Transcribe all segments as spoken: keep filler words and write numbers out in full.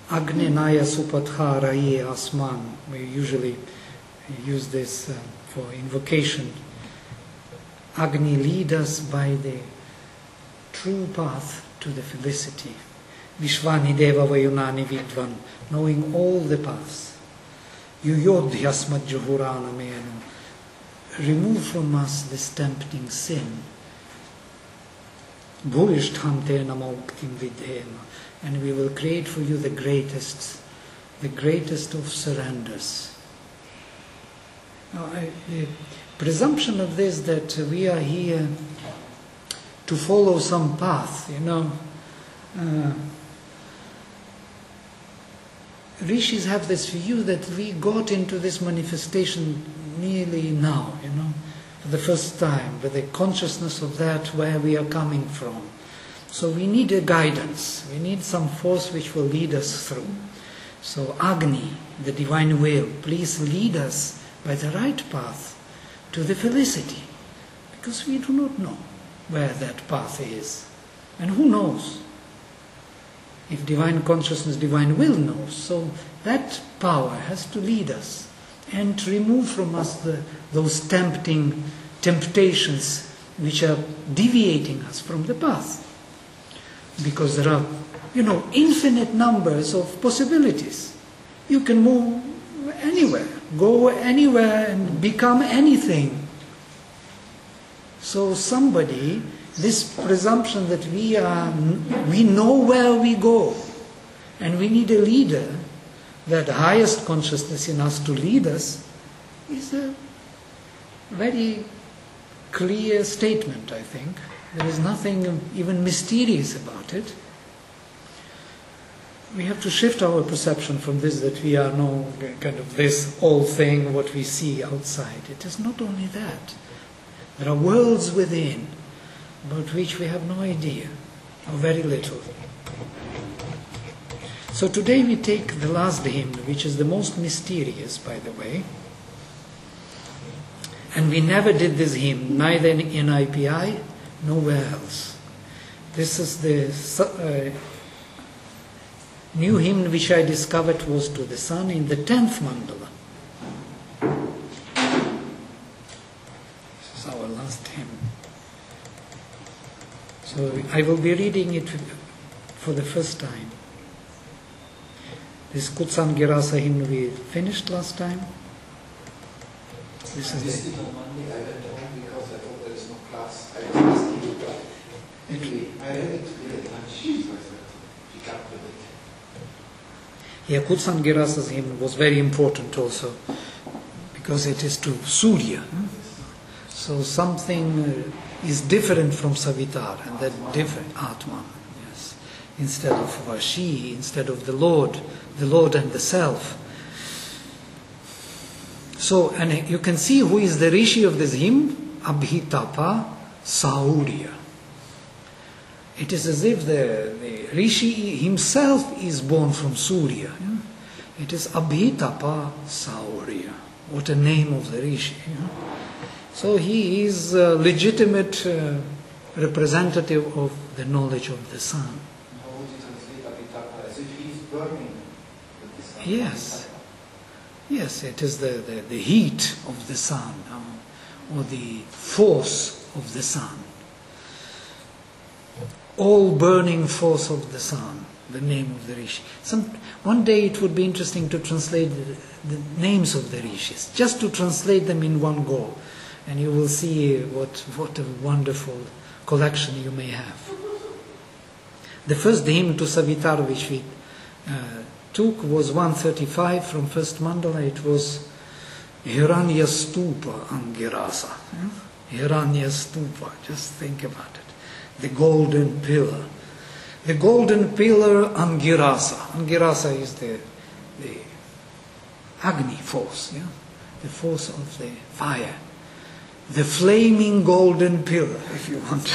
Agnenaya Supatha Asman. We usually use this uh, for invocation. Agni, lead us by the true path to the felicity. Vishvani Deva Vayunani Vidvan, knowing all the paths. Yuyodhyasmat Juhurana Menu, remove from us this tempting sin. Bhurishthamte Namauktim Vidhema, and we will create for you the greatest, the greatest of surrenders. Now, I, the presumption of this that we are here to follow some path, you know. Uh, Rishis have this view that we got into this manifestation nearly now, you know, for the first time, with the consciousness of that where we are coming from. So we need a guidance, we need some force which will lead us through. So Agni, the divine will, please lead us by the right path to the felicity, because we do not know where that path is. And who knows? If divine consciousness, divine will knows, so that power has to lead us and remove from us the, those tempting temptations which are deviating us from the path. Because there are, you know, infinite numbers of possibilities. You can move anywhere, go anywhere and become anything. So somebody, this presumption that we are, we know where we go, and we need a leader, that highest consciousness in us to lead us, is a very clear statement, I think. There is nothing even mysterious about it. We have to shift our perception from this, that we are no kind of this all thing, what we see outside. It is not only that. There are worlds within, about which we have no idea, or very little. So today we take the last hymn, which is the most mysterious, by the way. And we never did this hymn, neither in N I P I, nowhere else. This is the uh, new hymn which I discovered was to the sun in the tenth mandala. This is our last hymn. So I will be reading it for the first time. This Kutsangirasa hymn we finished last time. This is this the, on Monday. I went home because I thought there is no class. I was asking you, but anyway, I read it today at lunch, so I thought pick up with it. yeah, Kutsangirasa's hymn was very important also, because it is to Surya. So something uh, is different from Savitar, and that different Atman, yes. Instead of Vashi, instead of the Lord, the Lord and the Self. So, and you can see who is the Rishi of this hymn, Abhitapa Saurya. It is as if the, the Rishi himself is born from Surya. Yeah? It is Abhitapa Saurya. What a name of the Rishi. Yeah? So he is a legitimate uh, representative of the knowledge of the sun. How would you translate Abhitapa? As if he is burning with the sun. Yes. Yes, it is the, the, the heat of the sun, um, or the force of the sun. All burning force of the sun, the name of the Rishi. Some, one day it would be interesting to translate the, the names of the Rishis, just to translate them in one go. And you will see what, what a wonderful collection you may have. The first hymn to Savitar which we uh, took was one thirty-five from first mandala. It was Hiranya Stupa Angirasa. Yeah? Hiranya Stupa, just think about it. The golden pillar. The golden pillar Angirasa. Angirasa is the, the Agni force, yeah? The force of the fire. The flaming golden pillar, if you want.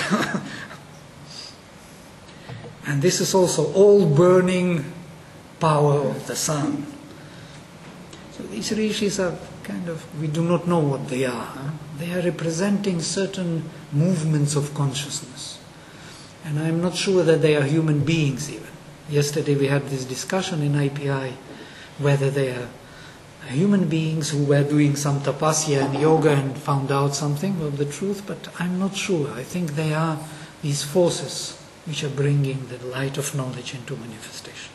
And this is also all burning power of the sun. So these rishis are kind of, we do not know what they are. Huh? They are representing certain movements of consciousness. And I'm not sure that they are human beings even. Yesterday we had this discussion in I P I whether they are human beings who were doing some tapasya and yoga and found out something of the truth, but I'm not sure. I think they are these forces which are bringing the light of knowledge into manifestation.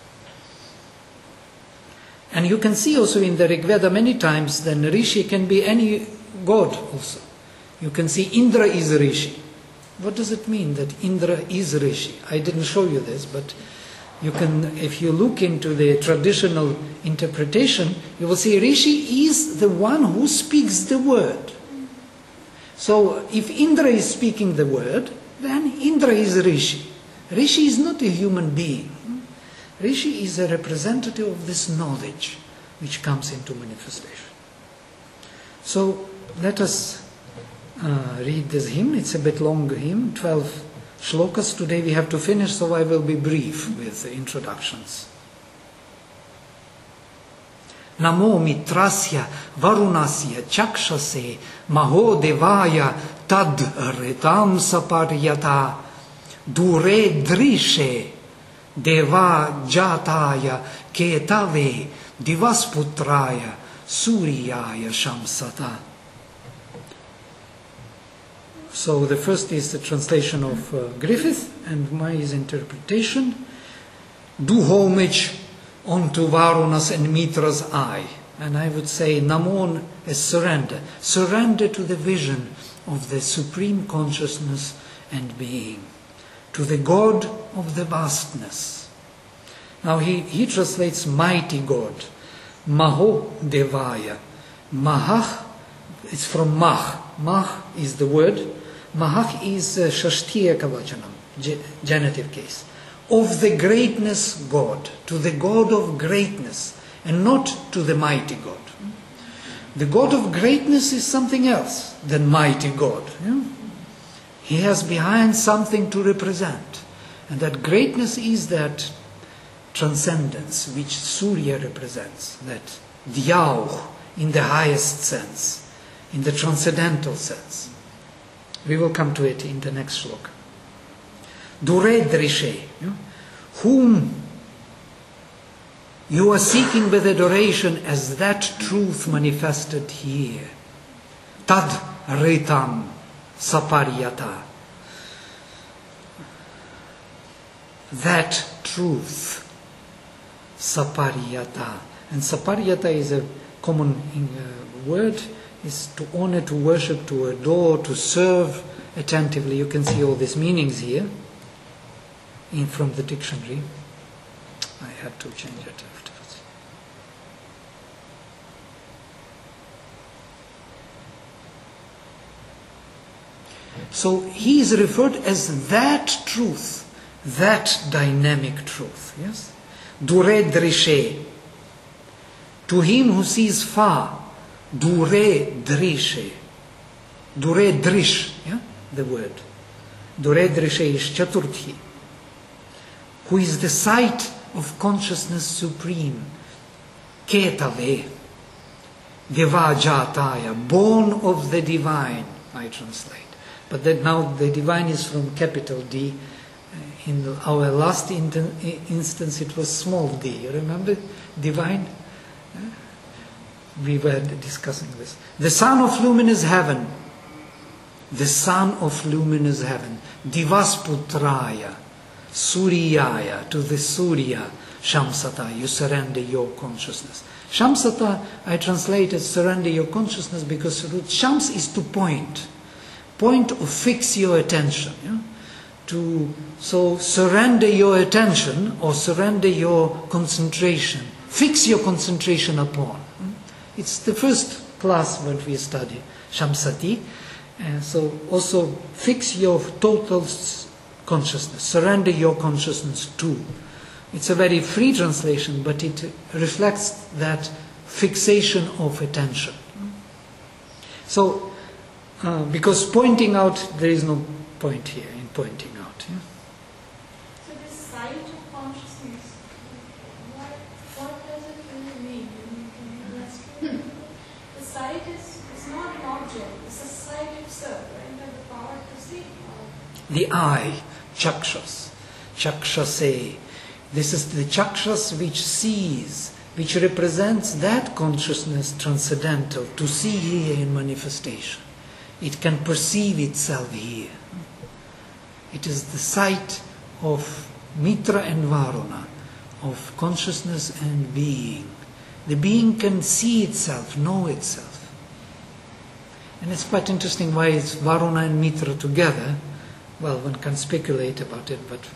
And you can see also in the Rig Veda many times that Rishi can be any god also. You can see Indra is a Rishi. What does it mean that Indra is a Rishi? I didn't show you this, but you can, if you look into the traditional interpretation, you will see Rishi is the one who speaks the word. So if Indra is speaking the word, then Indra is a Rishi. Rishi is not a human being. Rishi is a representative of this knowledge which comes into manifestation. So let us uh, read this hymn. It's a bit long hymn, twelve shlokas. Today we have to finish, so I will be brief with the introductions. Namo mitrasya varunasya chakshase maho devaya tad ritam saparyata dure drishe deva jataya ketave divasputraya suryaya shamsata. So the first is the translation of uh, Griffith and my interpretation. Do homage unto Varuna's and Mitra's eye. And I would say Namon is surrender. Surrender to the vision of the supreme consciousness and being. To the God of the vastness. Now he, he translates mighty God. Maho Devaya. Mahach, it's from Mah. Mah is the word. Mahach is uh, Shashtiya Kavachanam, ge- genitive case. Of the greatness God, to the God of greatness, and not to the mighty God. The God of greatness is something else than mighty God. Yeah? He has behind something to represent. And that greatness is that transcendence which Surya represents, that Dhyauh in the highest sense, in the transcendental sense. We will come to it in the next shloka. Dure Drishe, whom you are seeking with adoration as that truth manifested here. Tad Ritam Saparyata. That truth. Saparyata. And Saparyata is a common uh, word. Is to honor, to worship, to adore, to serve attentively. You can see all these meanings here in from the dictionary. I had to change it afterwards. So he is referred as that truth, that dynamic truth. Yes? Dure Drishe. To him who sees far. Dure Drishe. Dure Drish, yeah, the word. Dure Drishe is Chaturthi. Who is the sight of consciousness supreme. Ketave. Devajataya. Born of the divine, I translate. But that now the divine is from capital D. In our last instance it was small d. You remember? Divine? We were discussing this. The son of luminous heaven. The son of luminous heaven. Divasputraya. Suryaya. To the Surya. Shamsata. You surrender your consciousness. Shamsata, I translated surrender your consciousness because root Shams is to point. Point or fix your attention. Yeah? To, so surrender your attention or surrender your concentration. Fix your concentration upon. It's the first class what we study, Shamsati. And so also fix your total consciousness, surrender your consciousness to. It's a very free translation, but it reflects that fixation of attention. So, uh, because pointing out, there is no point here in pointing out. Yeah? So this sight of consciousness, what, what does it really mean? The sight is, is not an object, it's a sight itself, right? By the power to see. The eye, chakshas, chakshase, This is the chakras which sees, which represents that consciousness transcendental, to see here in manifestation. It can perceive itself here. It is the sight of Mitra and Varuna, of consciousness and being. The being can see itself, know itself. And it's quite interesting why it's Varuna and Mitra together. Well, one can speculate about it, but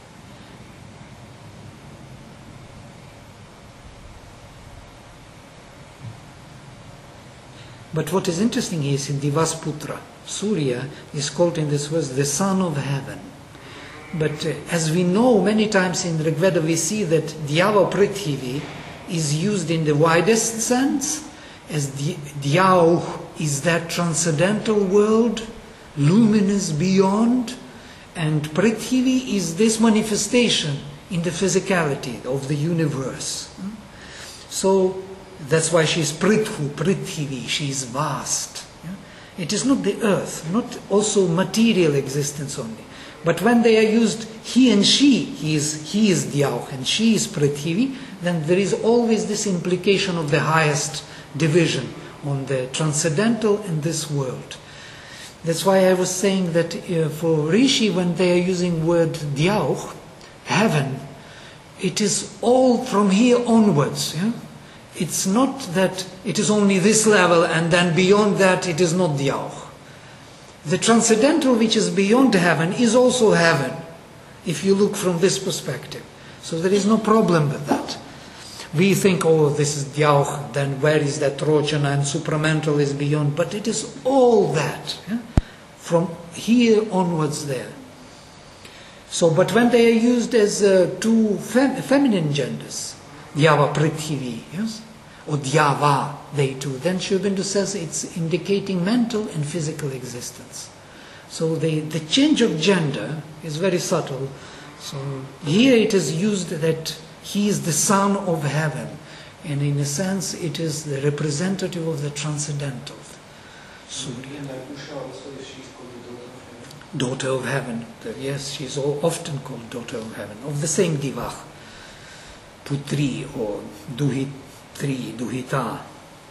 But what is interesting is in Divasputra, Surya is called in this verse the son of heaven. But uh, as we know, many times in Rigveda we see that Dhyava Prithivi is used in the widest sense, as Dhyauh is that transcendental world, luminous beyond, and Prithivi is this manifestation in the physicality of the universe. So that's why she is Prithu, Prithivi, she is vast. It is not the earth, not also material existence only. But when they are used he and she, he is, he is Dhyauh and she is Prithivi, then there is always this implication of the highest division on the transcendental in this world. That's why I was saying that uh, for Rishi, when they are using word Dhyauh, heaven, it is all from here onwards. Yeah? It's not that it is only this level and then beyond that it is not Dhyauh. The transcendental which is beyond heaven is also heaven, if you look from this perspective. So there is no problem with that. We think, oh, this is Dhyauh, then where is that Rochana, and supramental is beyond. But it is all that, yeah? From here onwards there. So, but when they are used as uh, two fem feminine genders, Dhyava Prithivi, yes, or Dhyava, they too, then Sri Aurobindo says it's indicating mental and physical existence. So the, the change of gender is very subtle. So here it is used that he is the son of heaven, and in a sense it is the representative of the transcendental. Surya. And like Usha also, she's called the Daughter daughter of heaven. of heaven. Yes, she is often called daughter of heaven, of the same Divah, Putri or Duhitri, Duhita.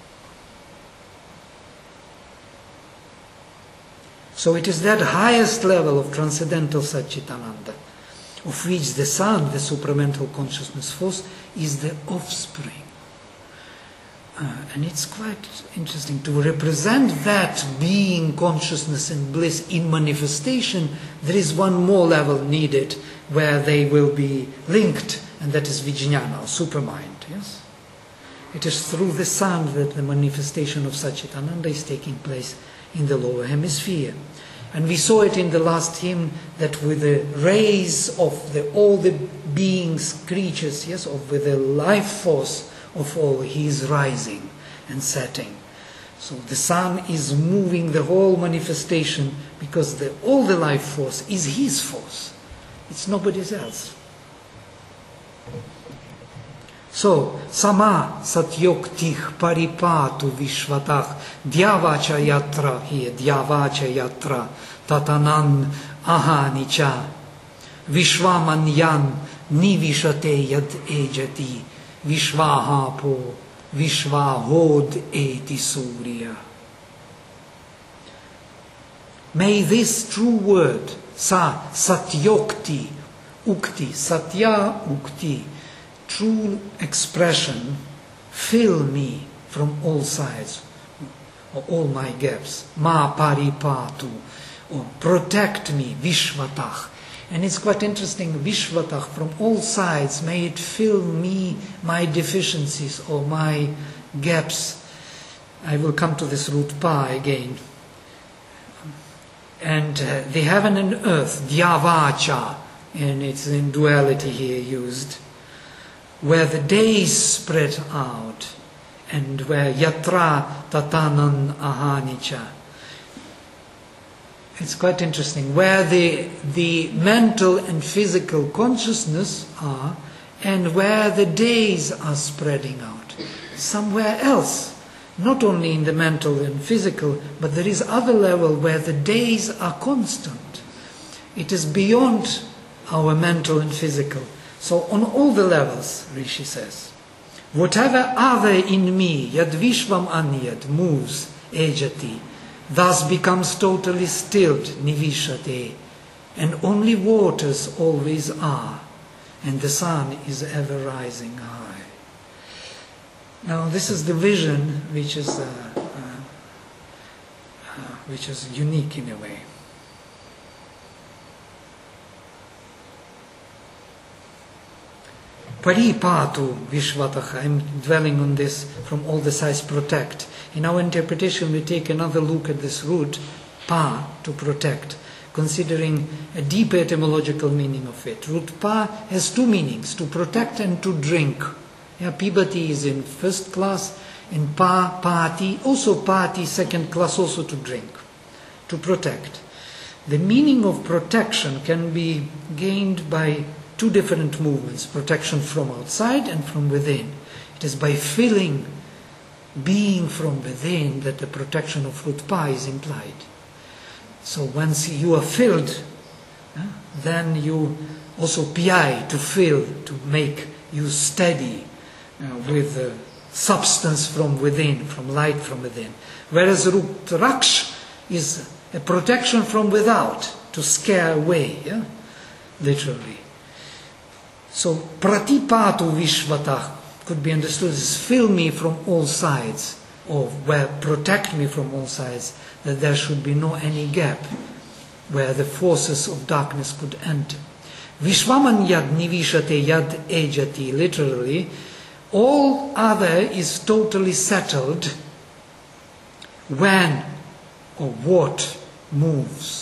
So it is that highest level of transcendental Satchitananda, of which the Son, the supramental consciousness force, is the offspring. Uh, and it's quite interesting to represent that being, consciousness and bliss in manifestation. There is one more level needed where they will be linked, and that is Vijnana, or supermind. Yes, it is through the Son that the manifestation of Satchitananda is taking place in the lower hemisphere. And we saw it in the last hymn that with the rays of the, all the beings, creatures, yes, of with the life force of all, he is rising and setting. So the Son is moving the whole manifestation because the, all the life force is his force. It's nobody's else. So, sama satyoktih paripatu vishvatah dhyavacha yatra here, dhyavacha yatra tatanan ahanicha vishvamanyan nivishate yad ejati vishvahapo vishvahod eti surya. May this true word, sa satyokti, ukti, satya ukti, true expression, fill me from all sides, or all my gaps, ma paripatu, or protect me, vishvatah. And it's quite interesting, vishvatah, from all sides, may it fill me, my deficiencies or my gaps. I will come to this root pa again. And uh, the heaven and earth, dhyavacha, and it's in duality here used, where the days spread out, and where yatra tatanan ahanicha. It's quite interesting, where the, the mental and physical consciousness are, and where the days are spreading out. Somewhere else, not only in the mental and physical, but there is other level where the days are constant. It is beyond our mental and physical. So on all the levels, Rishi says, whatever other in me, yad vishvam anyad, moves, ejati, thus becomes totally stilled, nivishate, and only waters always are, and the sun is ever rising high. Now this is the vision which is, uh, uh, uh, which is unique in a way. Paripatu Vishvataha, I'm dwelling on this from all the sides, protect. In our interpretation we take another look at this root, pa, to protect, considering a deeper etymological meaning of it. Root pa has two meanings, to protect and to drink. Yeah, pibati is in first class, and pa, pati, also pati, second class, also to drink, to protect. The meaning of protection can be gained by two different movements, protection from outside and from within. It is by filling, being from within, that the protection of root pa is implied. So once you are filled, uh, then you also pi, to fill, to make you steady uh, with uh, substance from within, from light from within. Whereas root raksh is a protection from without, to scare away, yeah? Literally. So pratipatu vishvata could be understood as fill me from all sides, or where protect me from all sides, that there should be no any gap where the forces of darkness could enter. Vishvaman yad nivishate yad ejati, literally, all other is totally settled when or what moves.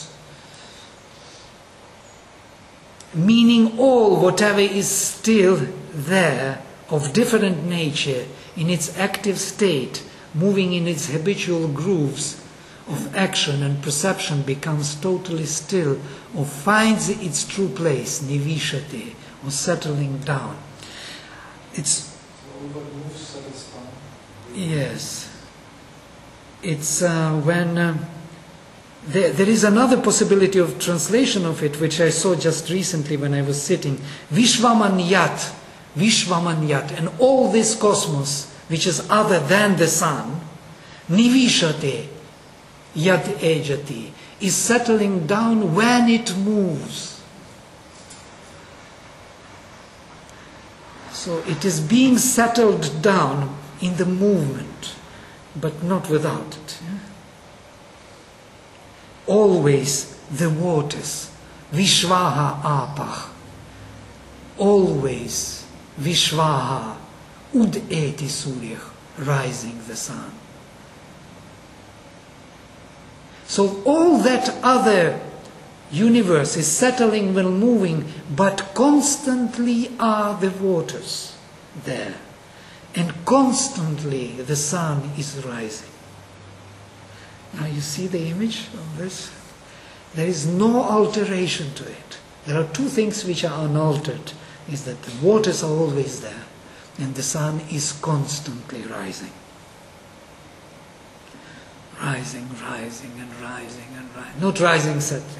Meaning all, whatever is still there, of different nature, in its active state, moving in its habitual grooves of action and perception, becomes totally still, or finds its true place, nivishate, or settling down. It's yes. It's uh, when uh, there, there is another possibility of translation of it, which I saw just recently when I was sitting. Vishvamanyat, Vishvamanyat, and all this cosmos, which is other than the sun, nivishate, yad ejati, is settling down when it moves. So it is being settled down in the movement, but not without it. Yeah? Always the waters, Vishvaha apah, always Vishvaha ud eti surya, rising the sun. So all that other universe is settling while moving, but constantly are the waters there. And constantly the sun is rising. Now you see the image of this? There is no alteration to it. There are two things which are unaltered. Is that the waters are always there and the sun is constantly rising. Rising, rising and rising and rising. Not rising, settling.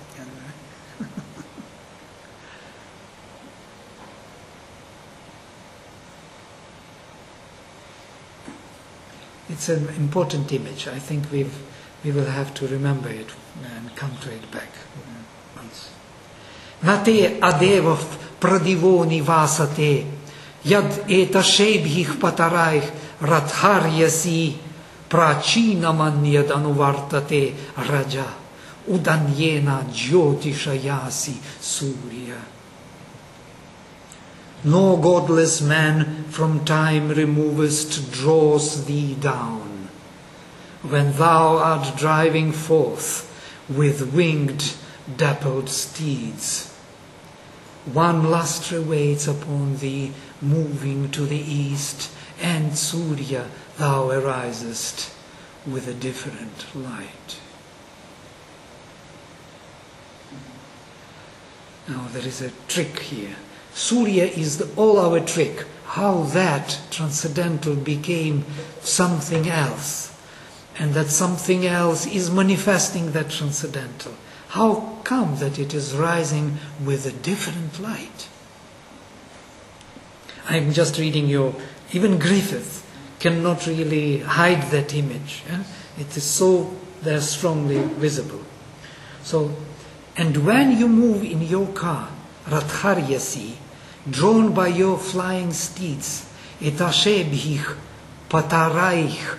It's an important image. I think we've, we will have to remember it and come to it back once. Nate adevov pradivoni vasate yad eta shebhich pataraich radharyasi prachinamanyad anuvartate raja udanyena jyotishayasi surya. No godless man from time removest draws thee down, when thou art driving forth with winged dappled steeds. One lustre waits upon thee, moving to the east, and Surya, thou arisest with a different light. Now there is a trick here. Surya is the, all our trick. How that transcendental became something else, and that something else is manifesting that transcendental. How come that it is rising with a different light? I'm just reading your, even Griffith cannot really hide that image. Yeah? It is so, they're strongly visible. So, and when you move in your car, Radharyasi, drawn by your flying steeds, etashebhich, pataraich,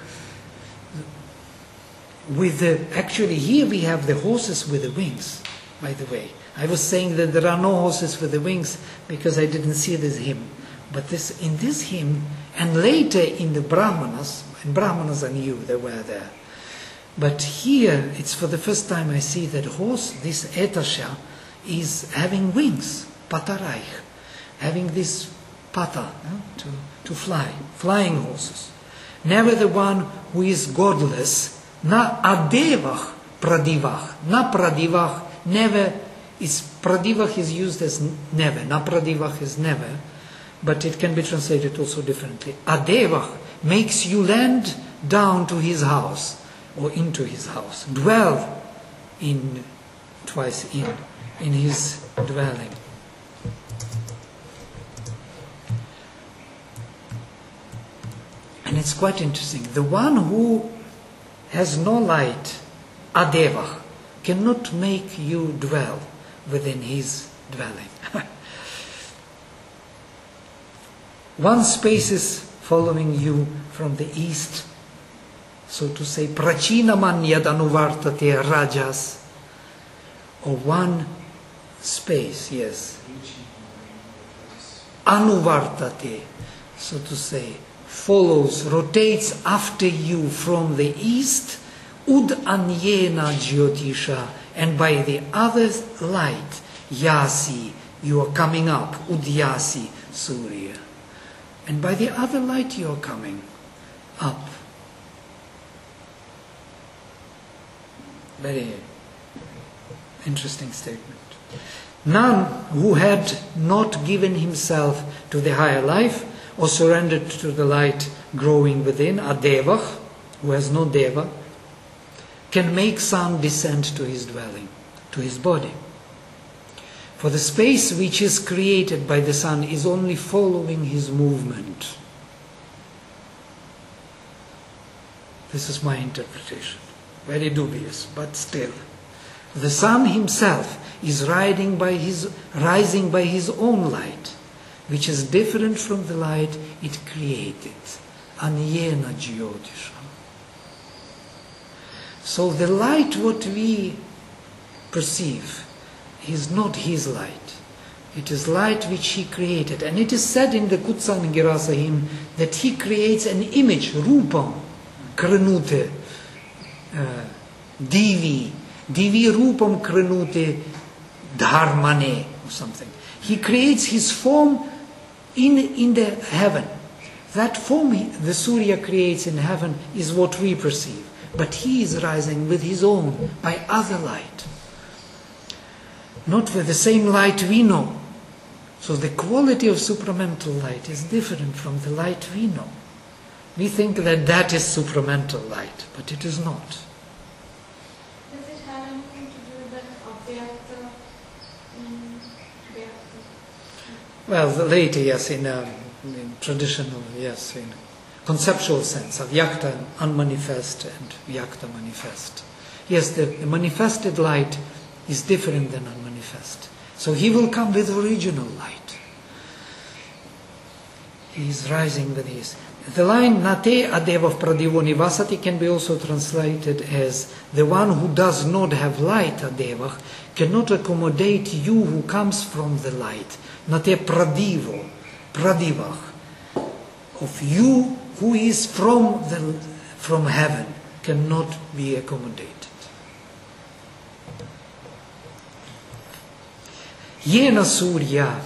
with the, actually here we have the horses with the wings, by the way. I was saying that there are no horses with the wings because I didn't see this hymn. But this, in this hymn, and later in the Brahmanas, and Brahmanas I knew they were there. But here, it's for the first time I see that horse, this etasha, is having wings, pataraich, having this pata, eh, to, to fly, flying horses. Never the one who is godless, na adevach pradivach, na pradivach, never is, pradivach is used as never, na pradivach is never, but it can be translated also differently. Adevach makes you land down to his house, or into his house, dwell in, twice in, in his dwelling. And it's quite interesting. The one who has no light, adevach, cannot make you dwell within his dwelling. One space is following you from the east, so to say, prachinaman yadanuvartate rajas, or one space, yes, anuvartate, so to say, follows, rotates after you from the east, ud anyena jyotisha, and by the other light, yasi, you are coming up, udyasi, Surya. And by the other light you are coming up. Very interesting statement. None who had not given himself to the higher life or surrendered to the light growing within, a devach, who has no deva, can make sun descend to his dwelling, to his body. For the space which is created by the sun is only following his movement. This is my interpretation. Very dubious, but still. The sun himself is riding by his, rising by his own light, which is different from the light it created. Anyena jyotisha. So the light what we perceive is not his light. It is light which he created. And it is said in the Kutsangirasa hymn that he creates an image, rupam, kranute, uh, divi, divi rupam kranute dharmane, or something. He creates his form in, in the heaven. That form he, the Surya creates in heaven is what we perceive. But he is rising with his own, by other light. Not with the same light we know. So the quality of supramental light is different from the light we know. We think that that is supramental light, but it is not. Does it have anything to do with that avyakta? Um, avyakta? Well, the later, yes, in, a, in traditional, yes, in conceptual sense, avyakta, unmanifest, and vyakta, manifest. Yes, the, the manifested light is different than unmanifest. So he will come with original light. He is rising with his. The line Nate Adevav Pradivo Nivasati can be also translated as the one who does not have light, Adevach, cannot accommodate you who comes from the light. Nate Pradivo, Pradivach, of you who is from the from heaven, cannot be accommodated. Yena Surya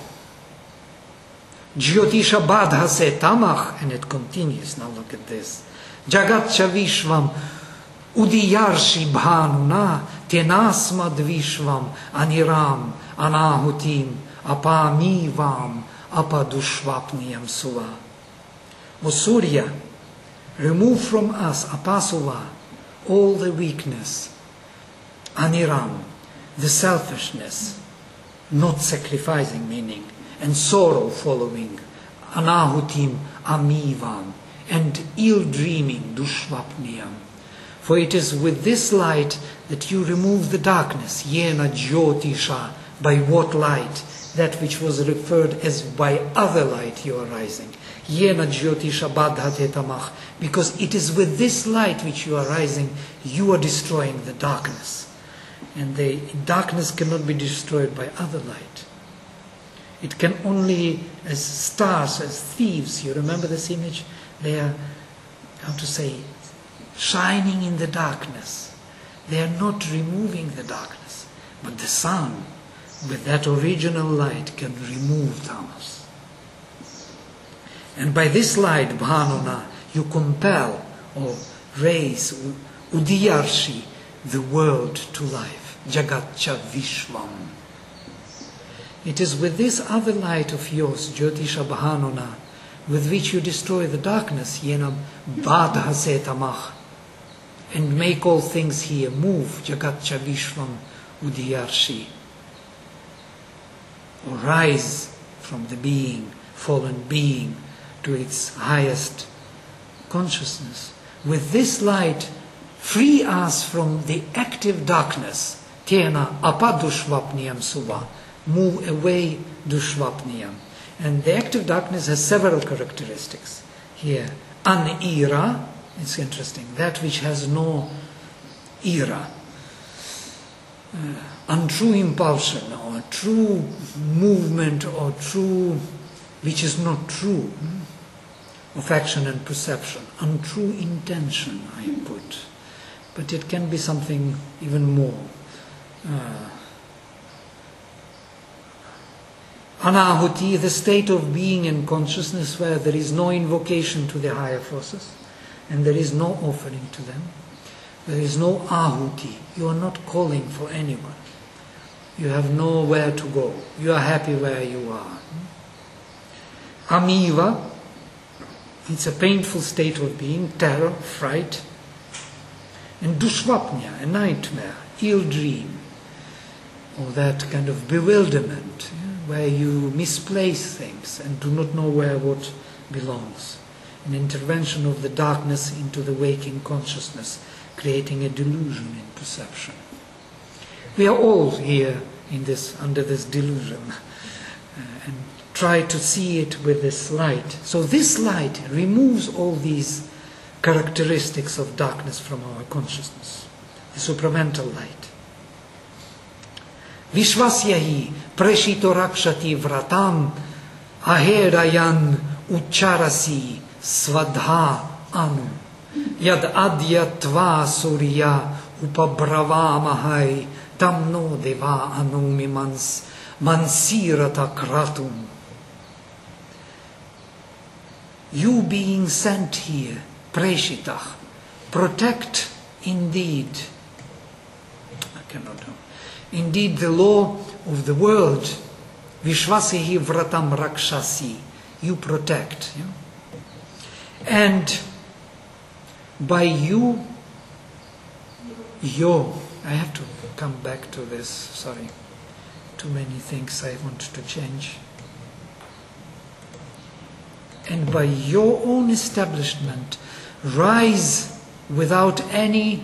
Jyotisha Badhase Tamach, and it continues. Now look at this. Jagatcha Vishvam Udiyarshi Bhanuna Tenasmad Vishvam Aniram Anahutim Apamivam Apadushvapniyam Suva. O Surya, remove from us, Apasuva, all the weakness, Aniram, the selfishness, not sacrificing meaning, and sorrow following, anahutim amivam, and ill-dreaming dushvapniyam. For it is with this light that you remove the darkness, yena jyotisha, by what light? That which was referred as by other light you are rising. Yena jyotisha badhate tamach, because it is with this light which you are rising, you are destroying the darkness. And the darkness cannot be destroyed by other light. It can only, as stars, as thieves, you remember this image? They are, how to say, shining in the darkness. They are not removing the darkness. But the sun, with that original light, can remove tamas. And by this light, bhanana, you compel or raise, udiyarshi, the world to life. Jagatcha Vishvam. It is with this other light of yours, Jyotisha Bhanana, with which you destroy the darkness, Yena Badhase Tamach, and make all things here move, Jagatcha Vishvam Udiyarshi, or rise from the being, fallen being, to its highest consciousness. With this light, free us from the active darkness. Tena apadushvapniyam suva. Move away dushvapniyam. And the active darkness has several characteristics. Here, an-ira, it's interesting, that which has no ira. Uh, untrue impulsion, or true movement, or true, which is not true, hmm? of action and perception. Untrue intention, I put. But it can be something even more. Uh, Anahuti, the state of being and consciousness where there is no invocation to the higher forces and there is no offering to them. There is no ahuti. You are not calling for anyone. You have nowhere to go. You are happy where you are. Amiva, it's a painful state of being, terror, fright. And dushvapnya, a nightmare, ill dream, or that kind of bewilderment, yeah, where you misplace things and do not know where what belongs. An intervention of the darkness into the waking consciousness, creating a delusion in perception. We are all here in this, under this delusion, uh, and try to see it with this light. So this light removes all these characteristics of darkness from our consciousness, the supramental light. Vishvasyahi preshito rakshati vratam aherayan ucharasi svadha anu yad adya tva surya upabravamahai tamno deva anumi mans mansirata kratum. You being sent here, preshitah, protect indeed, I cannot do, indeed the law of the world, Vishvasehi vratam rakshasi, you protect. Yeah? And by you, yo, I have to come back to this, sorry, too many things I want to change. And by your own establishment, rise without any,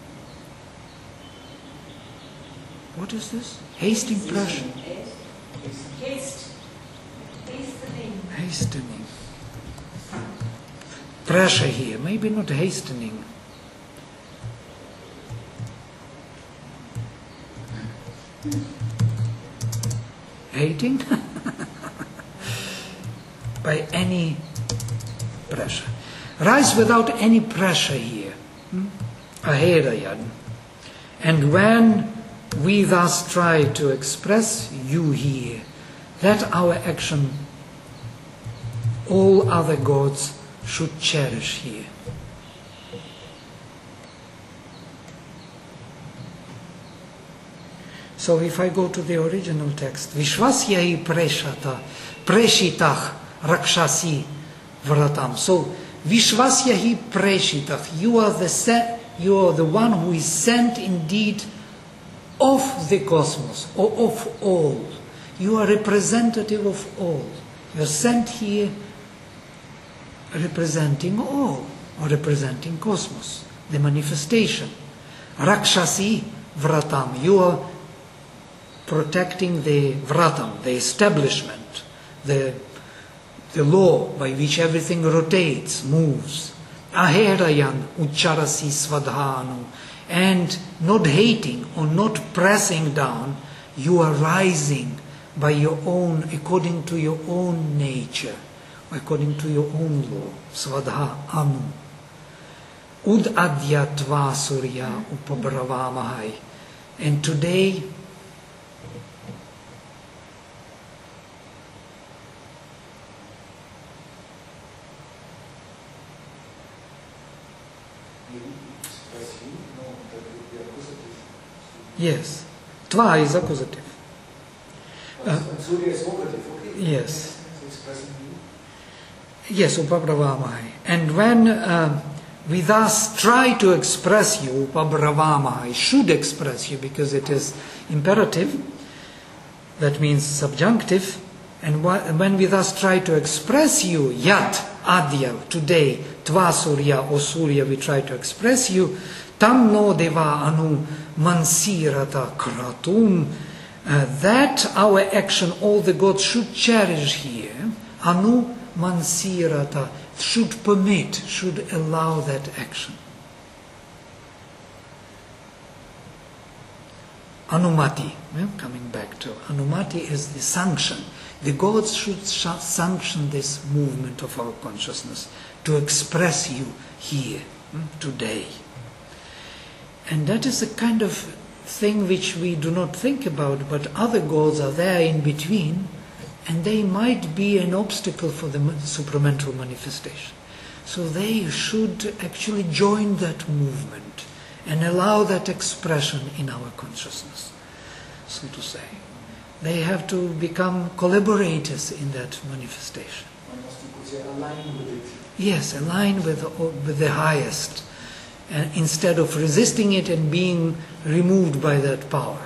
what is this? Hasting pressure. Haste. Hastening. Hastening. Pressure here, maybe not hastening. Hating? By any pressure. Rise without any pressure here. Aherayan. And when we thus try to express you here, let our action all other gods should cherish here. So if I go to the original text, Vishvasyahi preshata, preshitach rakshasi vratam. So Vishvasyahi preshitach, you are the se- you are the one who is sent indeed of the cosmos, or of all. You are representative of all. You are sent here representing all, or representing cosmos, the manifestation. Rakshasi vratam, you are protecting the vratam, the establishment, the, the law by which everything rotates, moves. Aherayan ucharasi svadhanu, and not hating or not pressing down, you are rising by your own, according to your own nature, according to your own law. Svadha anu. Ud adyatva surya upabravamahai. And today, yes, tva is accusative. Uh, Surya is vocative, okay? Yes. So expressing you. Yes, upabravamahai. And when uh, we thus try to express you, upabravamahai, should express you because it is imperative, that means subjunctive, and when we thus try to express you, yat, adya, today, tva surya, or surya, we try to express you, tam no deva anu mansirata kratum, Uh, that our action, all the gods should cherish here, anu mansirata, should permit, should allow that action. Anumati, yeah, coming back to Anumati is the sanction. The gods should sanction this movement of our consciousness to express you here, today. And that is a kind of thing which we do not think about, but other gods are there in between, and they might be an obstacle for the supramental manifestation. So they should actually join that movement and allow that expression in our consciousness, so to say. They have to become collaborators in that manifestation. One must, you could say, align with it. Yes, align with, with the highest, and instead of resisting it and being removed by that power.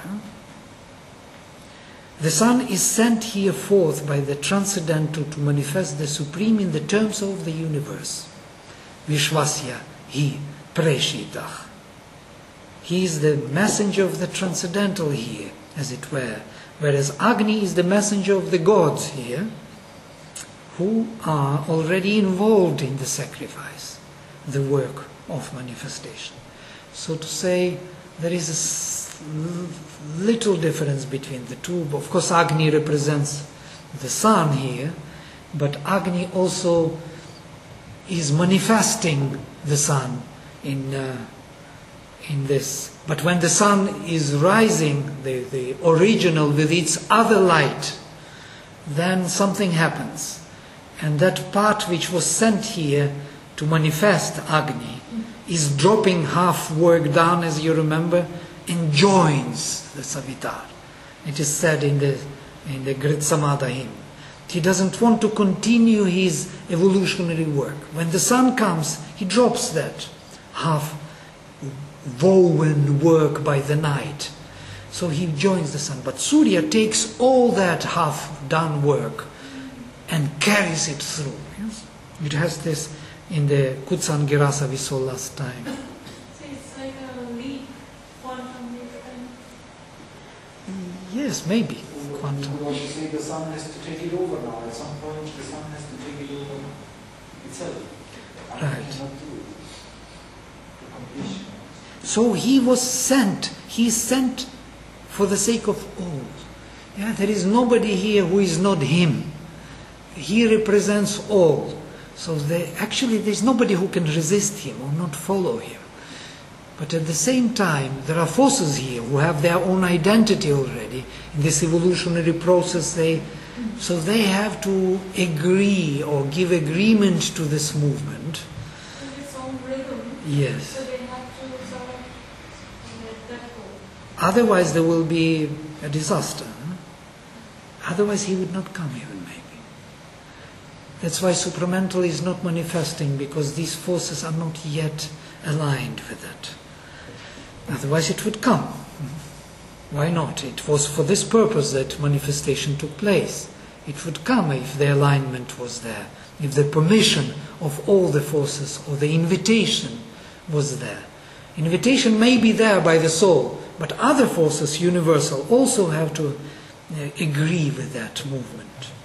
The sun is sent here forth by the transcendental to manifest the supreme in the terms of the universe. Vishwasya hi preshitah. He is the messenger of the transcendental here, as it were, whereas Agni is the messenger of the gods here, who are already involved in the sacrifice, the work of manifestation. So to say, there is a little difference between the two. Of course, Agni represents the sun here, but Agni also is manifesting the sun in uh, in this. But when the sun is rising, the, the original with its other light, then something happens. And that part which was sent here to manifest Agni is dropping half work down, as you remember, and joins the Savitar. It is said in the in the Grit Samadha hymn. He doesn't want to continue his evolutionary work. When the sun comes, he drops that half woven work by the night. So he joins the sun. But Surya takes all that half done work and carries it through. Yes? It has this in the Kutsangirasa we saw last time. So it's like a leap, quantum leap. Yes, maybe. Quantum. You also say the sun has to take it over now. At some point, the sun has to take it over itself. And Right. it cannot do it. To completion. So he was sent. He is sent for the sake of all. Yeah, there is nobody here who is not him. He represents all. So they, actually there is nobody who can resist him or not follow him. But at the same time, there are forces here who have their own identity already. In this evolutionary process, they, so they have to agree or give agreement to this movement. With its own rhythm. Yes. So they have to sort of let that go. Otherwise there will be a disaster. Huh? Otherwise he would not come even maybe. That's why supramental is not manifesting, because these forces are not yet aligned with it. Otherwise it would come. Why not? It was for this purpose that manifestation took place. It would come if the alignment was there. if the permission of all the forces or the invitation was there. Invitation may be there by the soul, but other forces, universal, also have to uh, agree with that movement.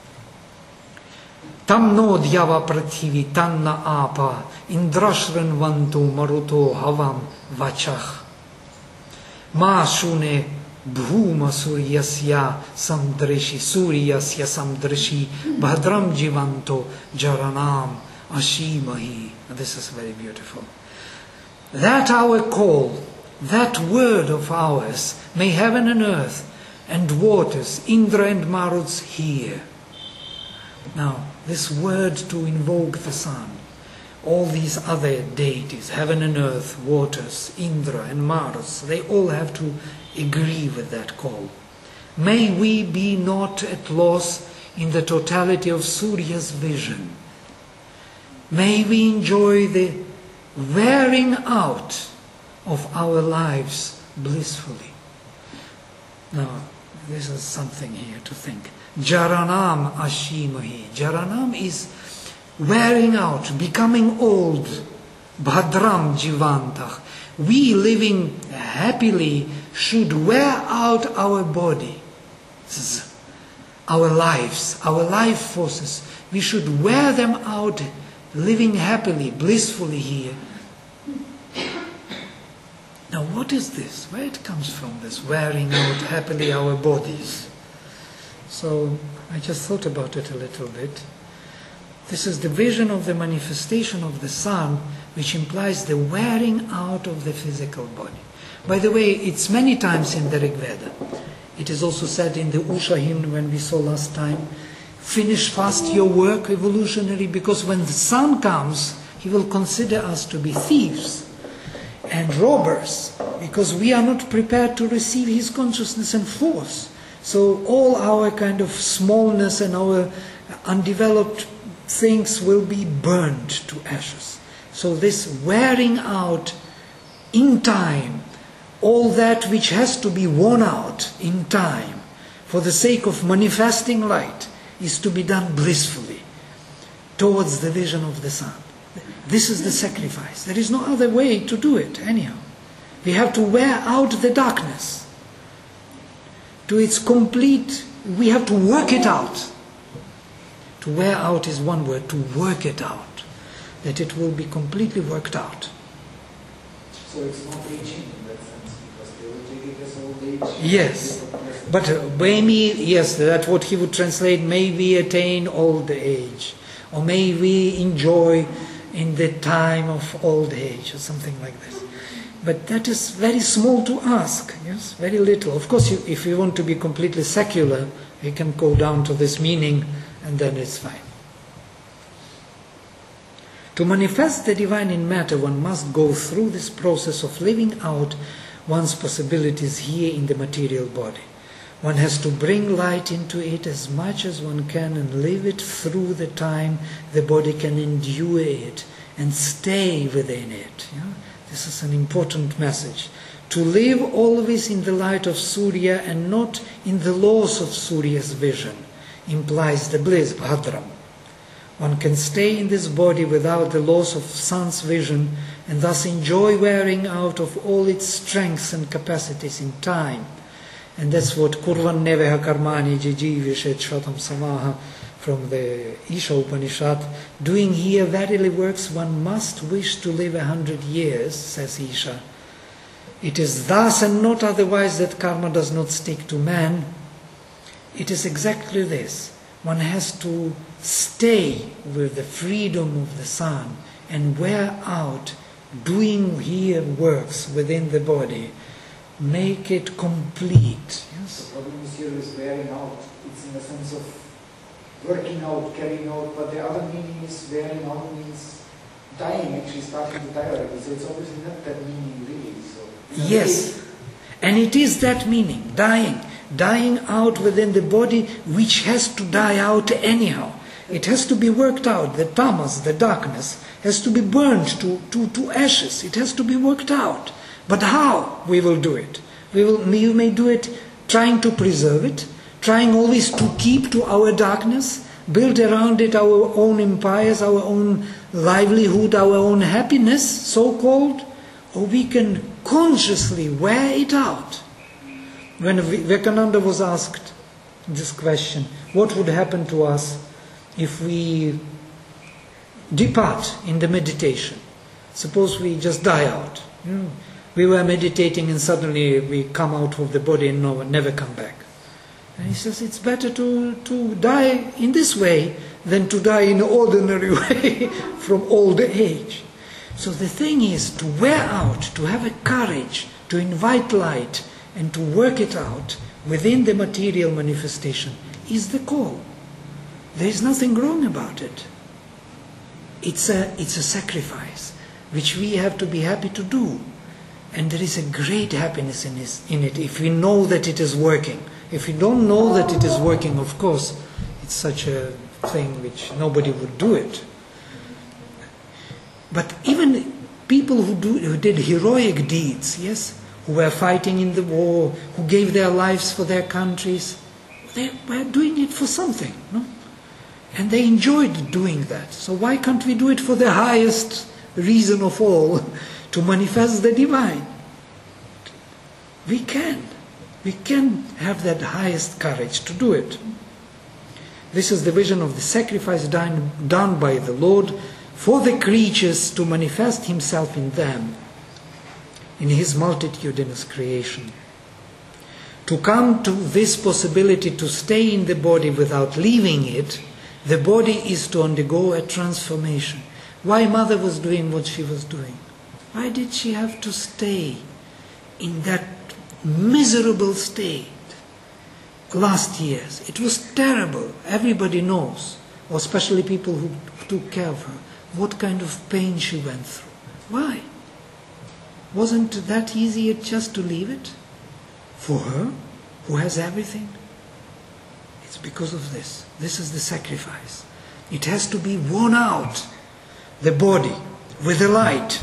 Tam no dhyava prathivi tanna apa indrashran vantu maruto havam vachach ma shune bhuma suryasya samdrishi suryasya samdrishi bhadram jivanto jaranam ashimahi. This is very beautiful. That our call, that word of ours, may heaven and earth and waters, Indra and Maruts hear. Now, this word to invoke the sun, all these other deities, heaven and earth, waters, Indra and Maruts, they all have to agree with that call. May we be not at loss in the totality of Surya's vision. May we enjoy the wearing out of our lives blissfully. Now, this is something here to think. Jaranam ashimahi. Jaranam is wearing out, becoming old. Bhadram jivantah. We living happily should wear out our body. This is our lives, our life forces. We should wear them out, living happily, blissfully here. Now what is this? Where it comes from, this wearing out happily our bodies? So I just thought about it a little bit. This is the vision of the manifestation of the sun, which implies the wearing out of the physical body. By the way, it's many times in the Rig Veda. It is also said in the Usha hymn when we saw last time, finish fast your work evolutionary, because when the sun comes, he will consider us to be thieves and robbers, because we are not prepared to receive his consciousness and force. So all our kind of smallness and our undeveloped things will be burned to ashes. So this wearing out in time, all that which has to be worn out in time for the sake of manifesting light, is to be done blissfully towards the vision of the sun. This is the sacrifice. There is no other way to do it anyhow. We have to wear out the darkness to its complete, we have to work it out. To wear out is one word, to work it out, that it will be completely worked out. So it's not aging in that sense, because they will take it as old age. Yes, but uh, maybe, yes, that's what he would translate, may we attain old age, or may we enjoy in the time of old age, or something like this. But that is very small to ask, yes, very little. Of course, you, if you want to be completely secular, you can go down to this meaning, and then it's fine. To manifest the divine in matter, one must go through this process of living out one's possibilities here in the material body. One has to bring light into it as much as one can and live it through the time the body can endure it and stay within it. Yeah? This is an important message. To live always in the light of Surya and not in the loss of Surya's vision implies the bliss, Bhadram. One can stay in this body without the loss of sun's vision and thus enjoy wearing out of all its strengths and capacities in time. And that's what Kurvan Neveha Karmani Jijivishet Shatam Samaha from the Isha Upanishad. Doing here verily works one must wish to live a hundred years, says Isha. It is thus and not otherwise that karma does not stick to man. It is exactly this. One has to stay with the freedom of the sun and wear out doing here works within the body. Make it complete. Yes? The problem is here is wearing out. It's in the sense of working out, carrying out, but the other meaning is wearing out means dying, actually starting to die already. So it's obviously not that meaning really. So yes, and it is that meaning, dying. Dying out within the body which has to die out anyhow. It has to be worked out. The tamas, the darkness, has to be burned to, to, to ashes. It has to be worked out. But how we will do it? We will, you may do it trying to preserve it, trying always to keep to our darkness, build around it our own empires, our own livelihood, our own happiness, so-called, or we can consciously wear it out. When Vivekananda was asked this question, what would happen to us if we depart in the meditation? Suppose we just die out. You know, we were meditating and suddenly we come out of the body and no, never come back. And he says it's better to, to die in this way than to die in an ordinary way from old age. So the thing is to wear out, to have a courage, to invite light and to work it out within the material manifestation is the call. There is nothing wrong about it. It's a, it's a sacrifice which we have to be happy to do. And there is a great happiness in, this, in it if we know that it is working. If we don't know that it is working, of course, it's such a thing which nobody would do it. But even people who, do, who did heroic deeds, yes, who were fighting in the war, who gave their lives for their countries, they were doing it for something, no? And they enjoyed doing that. So why can't we do it for the highest reason of all, to manifest the divine? We can. We can have that highest courage to do it. This is the vision of the sacrifice done, done by the Lord for the creatures to manifest Himself in them, in His multitudinous creation. To come to this possibility to stay in the body without leaving it, the body is to undergo a transformation. Why Mother was doing what she was doing? Why did she have to stay in that miserable state last years? It was terrible. Everybody knows, or especially people who took care of her, what kind of pain she went through. Why? Wasn't that easier just to leave it? For her, who has everything? It's because of this. This is the sacrifice. It has to be worn out, the body, with the light.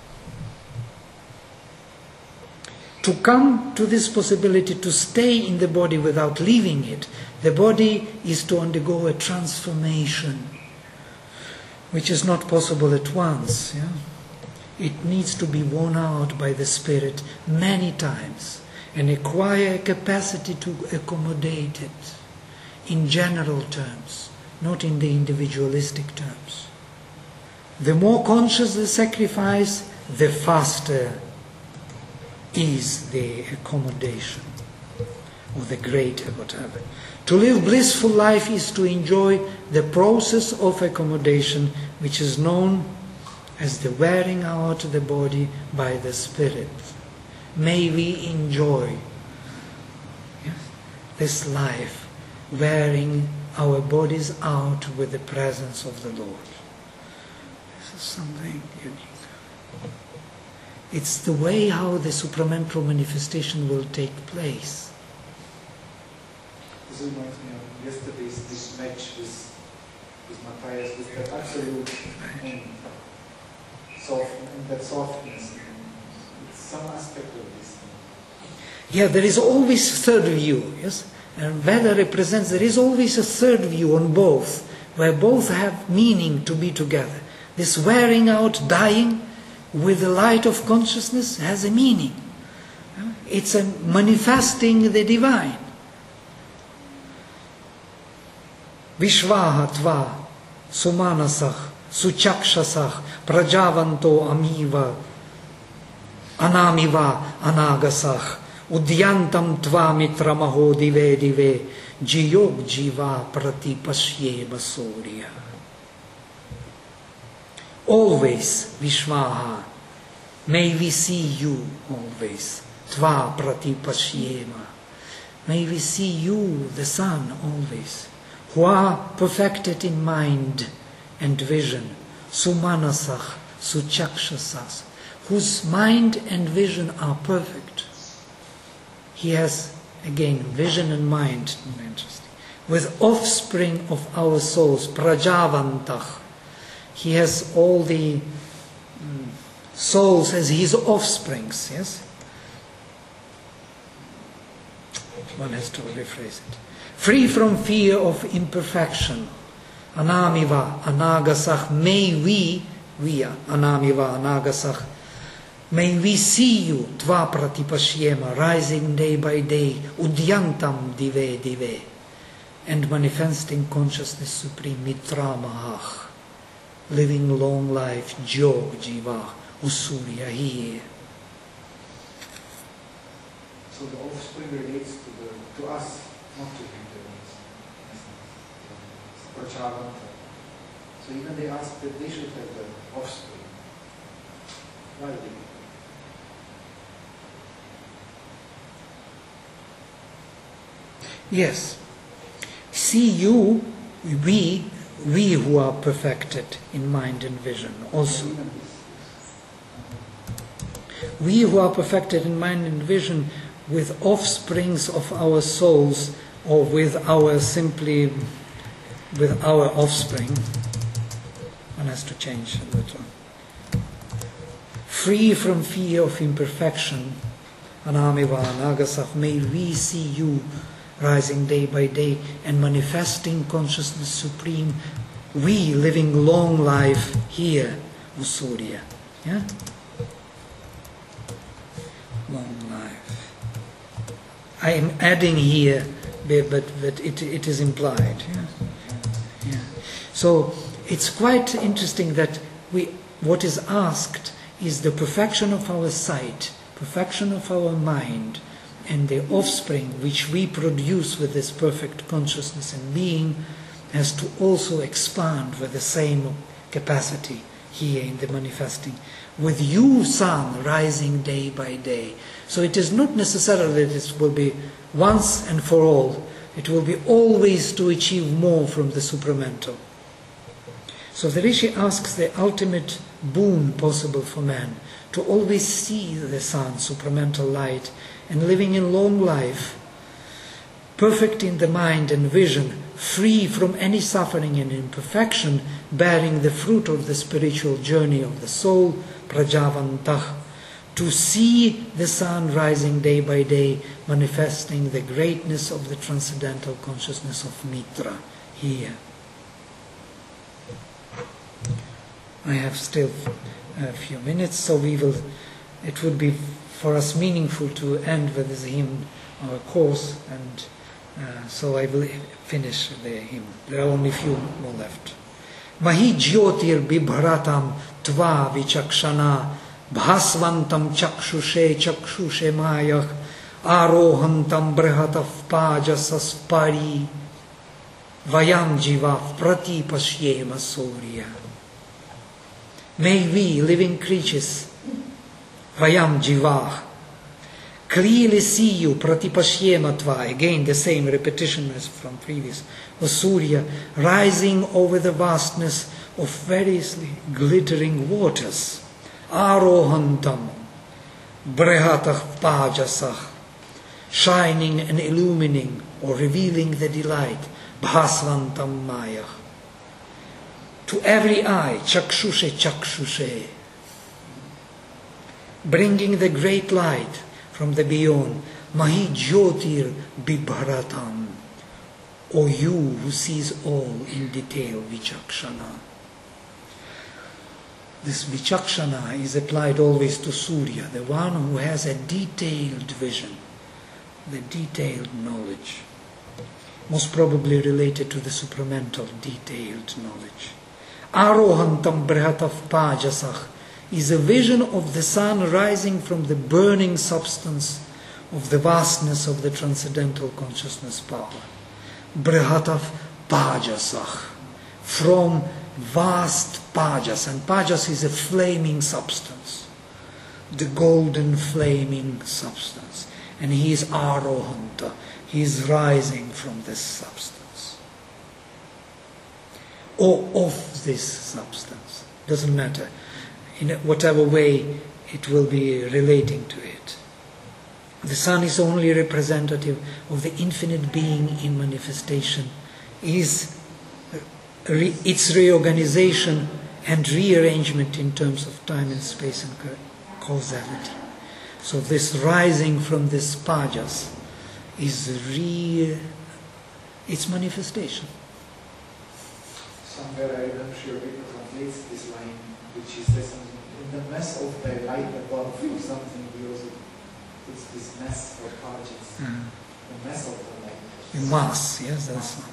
To come to this possibility to stay in the body without leaving it, the body is to undergo a transformation, which is not possible at once. Yeah? It needs to be worn out by the Spirit many times and acquire a capacity to accommodate it in general terms, not in the individualistic terms. The more conscious the sacrifice, the faster is the accommodation, or the greater whatever. To live blissful life is to enjoy the process of accommodation, which is known as the wearing out of the body by the Spirit. May we enjoy, yes, this life, wearing our bodies out with the presence of the Lord. This is something unique. It's the way how the supramental manifestation will take place. This reminds me of yesterday's this match with, with Matthias, with that absolute and soft, and that softness. It's some aspect of this. Yeah, there is always a third view, yes? And Veda represents, there is always a third view on both, where both have meaning to be together. This wearing out, dying, with the light of consciousness has a meaning. It's a manifesting the divine. Vishvaha tva sumanasach suchakshasach prajavanto amiva anamiva anagasach udyantam tva mitramaho dive dive jiyog jiva pratipashye basurya. Always, Vishvaha, may we see you always. Tva pratipashyema. May we see you, the Son, always, who are perfected in mind and vision, sumanasach, suchakshasas, whose mind and vision are perfect. He has, again, vision and mind, interesting, with offspring of our souls, prajavantach. He has all the mm, souls as his offsprings, yes? One has to rephrase it. Free from fear of imperfection, Anamiva anagasach, may we, we are anamiva anagasach, may we see you, tva pratipashyema, rising day by day, udyantam dive dive, and manifesting consciousness supreme, mitra mahach, living long life, jog jiva, usurya here. So the offspring relates to the to us, not to him. Prachavanta. So even they ask that they should have the offspring. Why do they? Yes. See you, we, we who are perfected in mind and vision also. We who are perfected in mind and vision with offsprings of our souls, or with our simply, with our offspring, one has to change a little. Free from fear of imperfection, Anamiva Anagasaf, may we see you rising day by day and manifesting consciousness supreme, we living long life here, Usurya. Yeah? Long life. I am adding here, but, but it, it is implied. Yeah? Yeah. So it's quite interesting that we, what is asked is the perfection of our sight, perfection of our mind, and the offspring which we produce with this perfect consciousness and being has to also expand with the same capacity here in the manifesting. With you, sun, rising day by day. So it is not necessarily that it will be once and for all. It will be always to achieve more from the supramental. So the Rishi asks the ultimate boon possible for man, to always see the sun, supramental light, and living in long life, perfect in the mind and vision, free from any suffering and imperfection, bearing the fruit of the spiritual journey of the soul, prajavantah, to see the sun rising day by day, manifesting the greatness of the transcendental consciousness of Mitra here. I have still a few minutes, so we will, it would be for us meaningful to end with this hymn, our course, and uh, so I will finish the hymn. There are only a few more left. Mahi jyotir bibharatam tva vichakshana bhasvantam chakshushe chakshushe mayah arohantam brihatav pajasas pari vayam jivav pratipashyema surya. May we, living creatures, vayam jivah, clearly see you, pratipashyema tva, again the same repetition as from previous, o Surya, rising over the vastness of variously glittering waters, arohantam, brihatah pajasah, shining and illumining or revealing the delight, bhasvantam mayah. To every eye, chakshushe chakshushe, bringing the great light from the beyond, mahi jyotir bibharatam, O you who sees all in detail, vichakshana. This vichakshana is applied always to Surya, the one who has a detailed vision, the detailed knowledge, most probably related to the supramental detailed knowledge. Arohantam brihatav pajasah is a vision of the sun rising from the burning substance of the vastness of the transcendental consciousness power. Brihatav pajasah, from vast pajas, and pajas is a flaming substance, the golden flaming substance, and he is arohanta, he is rising from this substance. Or of this substance, doesn't matter, in whatever way it will be relating to it. The sun is only representative of the infinite being in manifestation, is re, its reorganization and rearrangement in terms of time and space and causality. So this rising from this pajas is re, its manifestation. somewhere I am sure people translates this line, which is says in the mess of the light above or something. He also puts this mess for parties. Mm. The mess of the light. The mass, yes, that's one.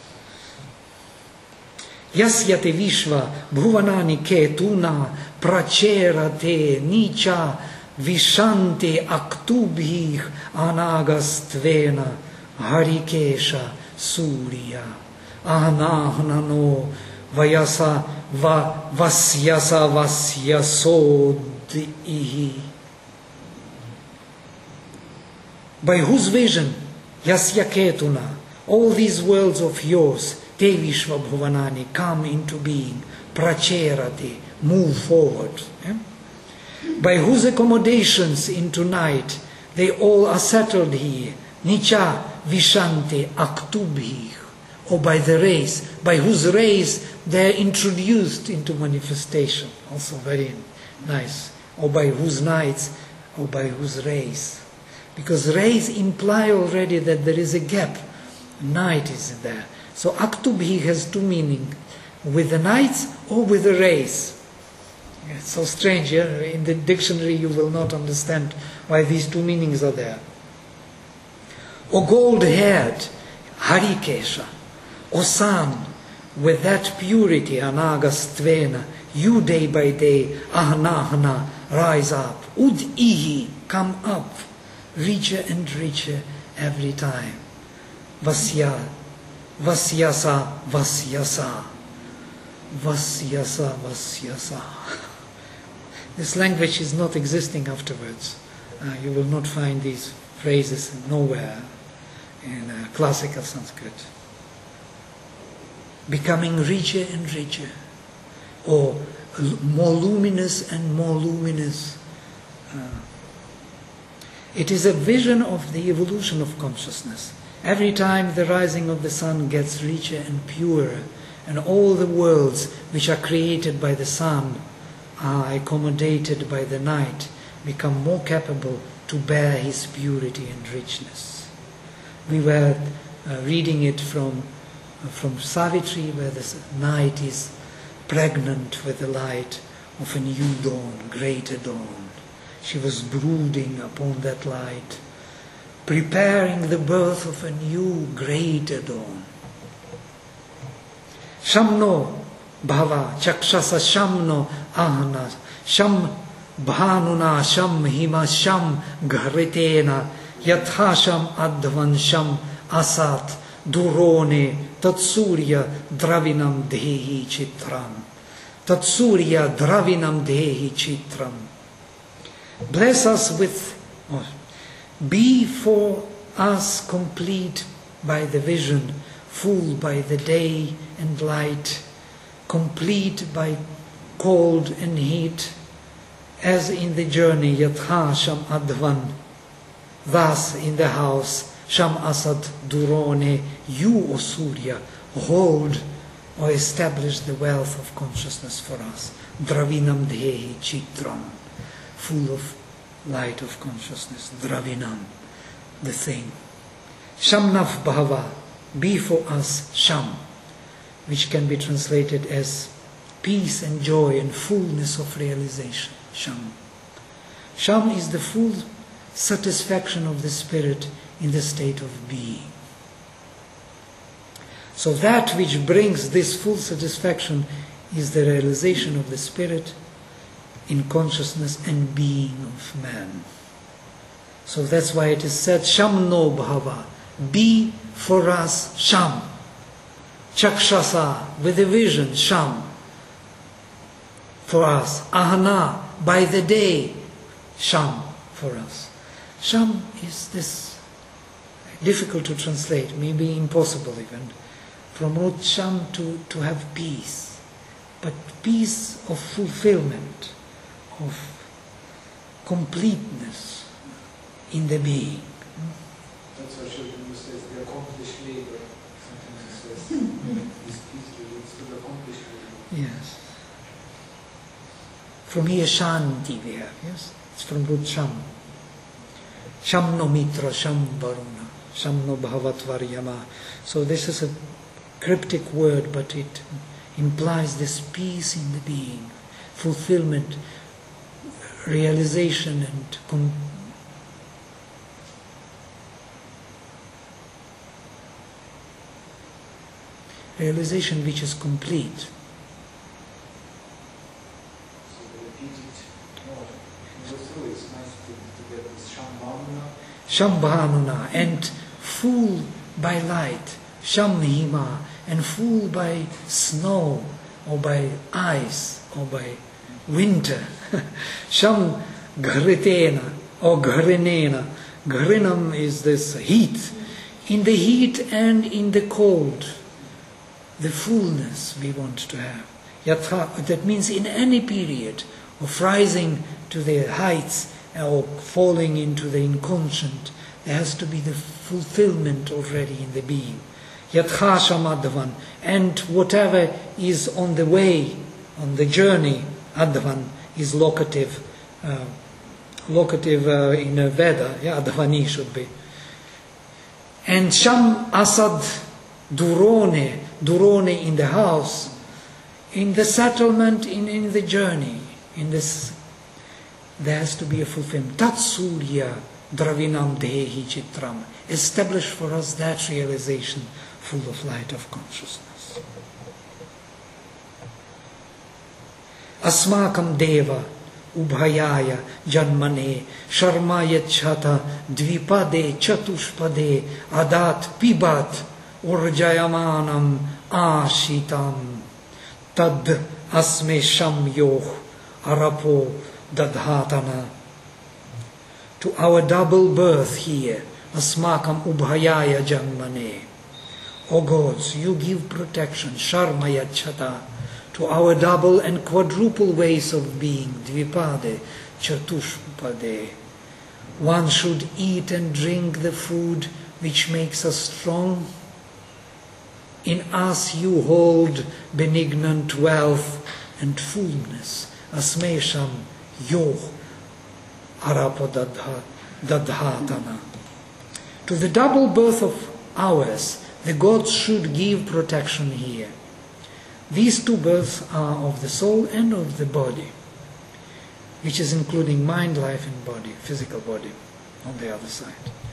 Yasyate vishva bhuvanani ketuna pracherate nicha vishante aktubhih anagastvena harikesha surya ahnahnano vayasa va vasyasa vasyasodhihi. By whose vision, Yasya Ketuna, all these worlds of yours, Te Vishva Bhuvanani, come into being, pracherate, move forward. Yeah? By whose accommodations into night, they all are settled here, Nicha Vishante Aktubhi, or by the rays, by whose rays they are introduced into manifestation, also very nice, or by whose nights, or by whose rays. Because rays imply already that there is a gap, night is there. So Aktubhi has two meanings, with the nights or with the rays. It's so strange, yeah? In the dictionary you will not understand why these two meanings are there. O gold-haired, Harikesha, O sun, with that purity, Anagastvena, you day by day, Ahnahna, rise up, Ud-ihi, come up, richer and richer every time. Vasya, Vasyasa, Vasyasa, Vasyasa, Vasyasa. This language is not existing afterwards. Uh, you will not find these phrases nowhere in uh, classical Sanskrit. Becoming richer and richer, or more luminous and more luminous. Uh, it is a vision of the evolution of consciousness. Every time the rising of the sun gets richer and purer, and all the worlds which are created by the sun are accommodated by the night, become more capable to bear his purity and richness. We were uh, reading it from, uh, from Savitri, where the night is pregnant with the light of a new dawn, greater dawn. She was brooding upon that light, preparing the birth of a new, greater dawn. Shamno bhava chakshasa shamno ahna sham bhanuna sham hima sham gharitena yatha sham advan sham asat durone tatsurya dravinam dehi chitram tatsurya dravinam dehi chitram. Bless us with, oh, be for us complete by the vision, full by the day and light, complete by cold and heat, as in the journey yatha sham advan, thus in the house sham asat durone, you, O Surya, hold or establish the wealth of consciousness for us, dravinam dehi chitram, full of light of consciousness, dravinam, the thing. Shamnav bhava, be for us sham, which can be translated as peace and joy and fullness of realization, sham. Sham is the full satisfaction of the spirit in the state of being. So that which brings this full satisfaction is the realization of the spirit in consciousness and being of man. So that's why it is said, Sham no bhava, be for us sham. Chakshasa, with a vision, sham, for us. Ahana, by the day, sham, for us. Sham is this, difficult to translate, maybe impossible even. From root sham, to, to have peace, but peace of fulfillment, of completeness in the being. That's why Shilpindu says the accomplished labor. Sometimes he says this peace relates to the accomplished labor. Yes. From here Shanti we have, yes? It's from root Sham. Sham no mitra, Sham varuna, Sham no bhavatvaryama. So this is a cryptic word, but it implies this peace in the being, fulfillment, realization and com- realization which is complete. So the repeated more in the through it's nice to, to get this Shambhanuna. Shambhanuna, and full by light, Shamhima, and full by snow, or by ice, or by winter. Sham Ghritena, or Ghrinena. Ghrinam is this heat. In the heat and in the cold, the fullness we want to have. Yatha, that means in any period of rising to the heights or falling into the inconscient, there has to be the fulfillment already in the being. Yathasha Madhavan, and whatever is on the way, on the journey, Adhavan is locative, uh, locative uh, in a Veda, yeah, Adhavani should be. And Sham Asad Durone, Durone in the house, in the settlement, in, in the journey, in this, there has to be a fulfillment. Tatsurya Dravinam Dehi Chitram. Establish for us that realization full of light of consciousness. Asmakam Deva Ubhayaya Janmane Sharma Yachata Dvipade Chatushpade Adat Pibat Urjayamanam Ashitam Tad Asme Sham Yoh Arapo Dadhatana. To our double birth here, Asmakam Ubhayaya Janmane. O gods, you give protection, Sharma Yachata, to our double and quadruple ways of being, Dvipade, Chatushpade. One should eat and drink the food which makes us strong. In us you hold benignant wealth and fullness. Asmesham Yoh Arapodadha Dadhatana. To the double birth of ours, the gods should give protection here. These two births are of the soul and of the body, which is including mind, life and body, physical body on the other side.